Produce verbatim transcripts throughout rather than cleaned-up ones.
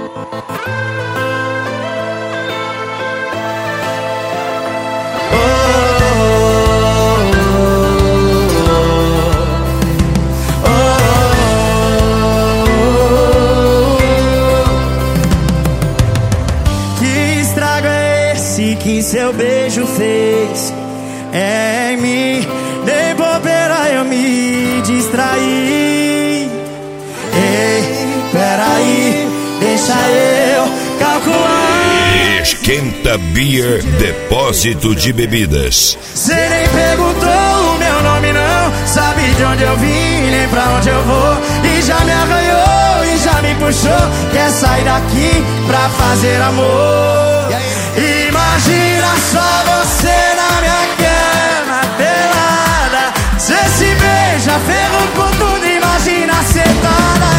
Que seu beijo fez em mim, de bobeira eu me distraí. Ei, peraí, deixa eu calcular. Esquenta Beer, depósito de bebidas. Cê nem perguntou o meu nome não, sabe de onde eu vim, nem pra onde eu vou. E já me arranhou e já me puxou, quer sair daqui pra fazer amor. Imagina só você na minha cama pelada, cê se beija, ferro com tudo, imagina sentada.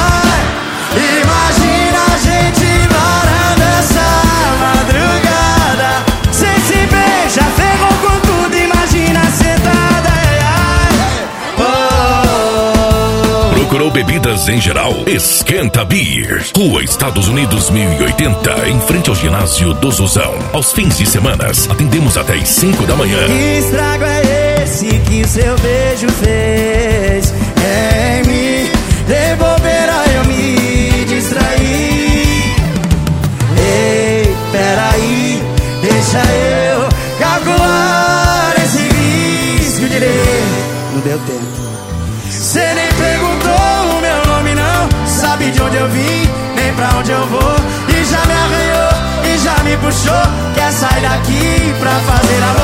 Imagina a gente varando essa madrugada, cê se beija, ferro com tudo, imagina sentada. Oh. Procurou bebidas em geral? Esquenta Beer, Rua Estados Unidos mil e oitenta, em frente ao ginásio do Zuzão. Aos fins de semana, atendemos até às cinco da manhã. Que estrago é esse que seu beijo fez em mim? De bobeira eu me distraí. Ei, peraí, deixa eu calcular esse risco direito. Não deu tempo. Cê nem perguntou o meu nome não, sabe de onde eu vim, nem pra onde eu vou. E já me arranhou e já me puxou, quer sair daqui pra fazer amor.